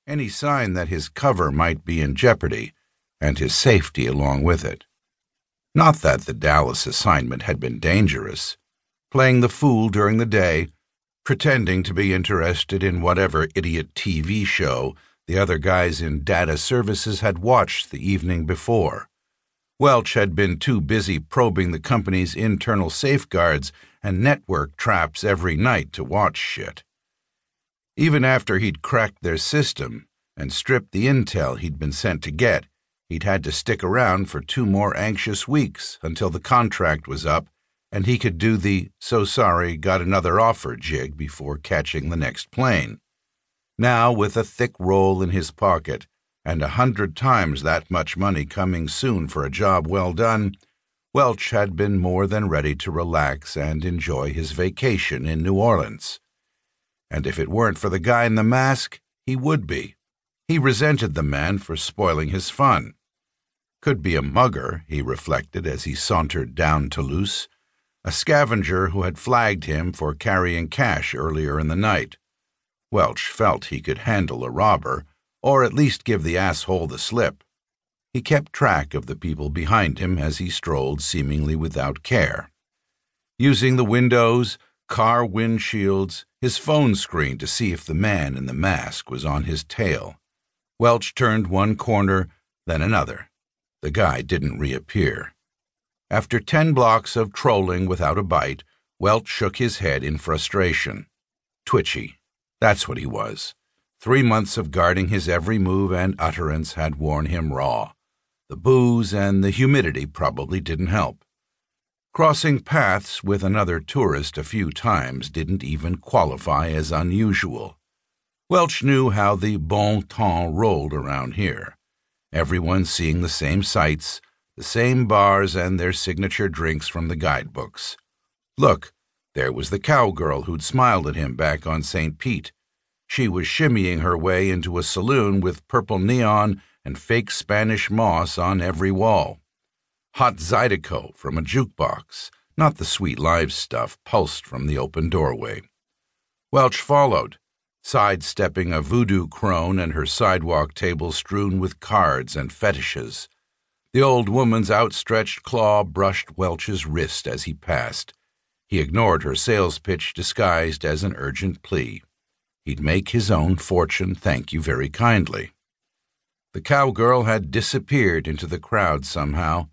any sign that his cover might be in jeopardy, and his safety along with it. Not that the Dallas assignment had been dangerous. Playing the fool during the day, pretending to be interested in whatever idiot TV show the other guys in data services had watched the evening before. Welch had been too busy probing the company's internal safeguards and network traps every night to watch shit. Even after he'd cracked their system and stripped the intel he'd been sent to get, he'd had to stick around for 2 more anxious weeks until the contract was up and he could do the "so sorry, got another offer" jig before catching the next plane. Now, with a thick roll in his pocket and 100 times that much money coming soon for a job well done, Welch had been more than ready to relax and enjoy his vacation in New Orleans. And if it weren't for the guy in the mask, he would be. He resented the man for spoiling his fun. Could be a mugger, he reflected as he sauntered down Toulouse, a scavenger who had flagged him for carrying cash earlier in the night. Welch felt he could handle a robber, or at least give the asshole the slip. He kept track of the people behind him as he strolled seemingly without care. Using the windows, car windshields, his phone screen to see if the man in the mask was on his tail. Welch turned one corner, then another. The guy didn't reappear. After 10 blocks of trolling without a bite, Welch shook his head in frustration. Twitchy. That's what he was. 3 months of guarding his every move and utterance had worn him raw. The booze and the humidity probably didn't help. Crossing paths with another tourist a few times didn't even qualify as unusual. Welch knew how the bon ton rolled around here. Everyone seeing the same sights, the same bars and their signature drinks from the guidebooks. Look, there was the cowgirl who'd smiled at him back on St. Pete. She was shimmying her way into a saloon with purple neon and fake Spanish moss on every wall. Hot Zydeco from a jukebox, not the sweet live stuff pulsed from the open doorway. Welch followed, sidestepping a voodoo crone and her sidewalk table strewn with cards and fetishes. The old woman's outstretched claw brushed Welch's wrist as he passed. He ignored her sales pitch disguised as an urgent plea. He'd make his own fortune, thank you very kindly. The cowgirl had disappeared into the crowd somehow.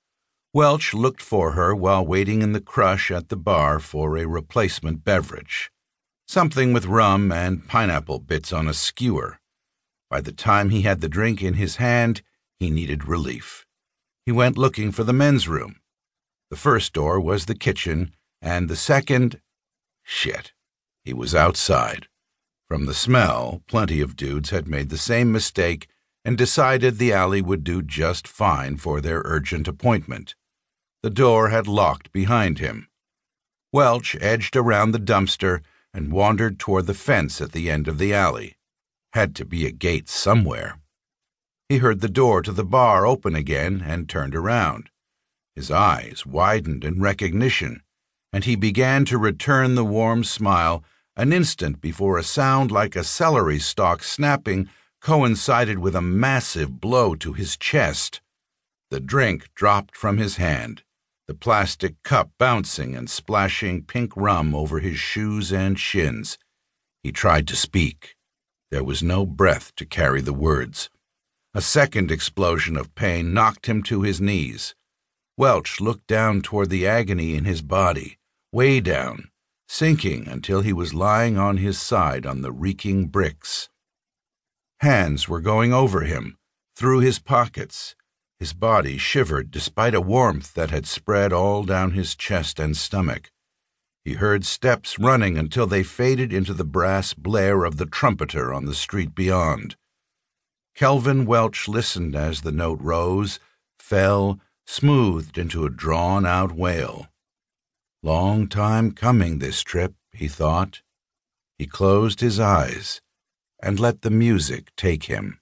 Welch looked for her while waiting in the crush at the bar for a replacement beverage. Something with rum and pineapple bits on a skewer. By the time he had the drink in his hand, he needed relief. He went looking for the men's room. The first door was the kitchen, and the second... Shit. He was outside. From the smell, plenty of dudes had made the same mistake and decided the alley would do just fine for their urgent appointment. The door had locked behind him. Welch edged around the dumpster and wandered toward the fence at the end of the alley. Had to be a gate somewhere. He heard the door to the bar open again and turned around. His eyes widened in recognition, and he began to return the warm smile an instant before a sound like a celery stalk snapping coincided with a massive blow to his chest. The drink dropped from his hand, the plastic cup bouncing and splashing pink rum over his shoes and shins. He tried to speak. There was no breath to carry the words. A second explosion of pain knocked him to his knees. Welch looked down toward the agony in his body, way down, sinking until he was lying on his side on the reeking bricks. Hands were going over him, through his pockets. His body shivered despite a warmth that had spread all down his chest and stomach. He heard steps running until they faded into the brass blare of the trumpeter on the street beyond. Kelvin Welch listened as the note rose, fell, smoothed into a drawn-out wail. Long time coming, this trip, he thought. He closed his eyes and let the music take him.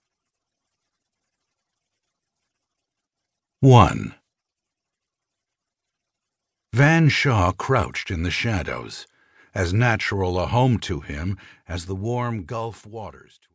1. Van Shaw crouched in the shadows, as natural a home to him as the warm Gulf waters.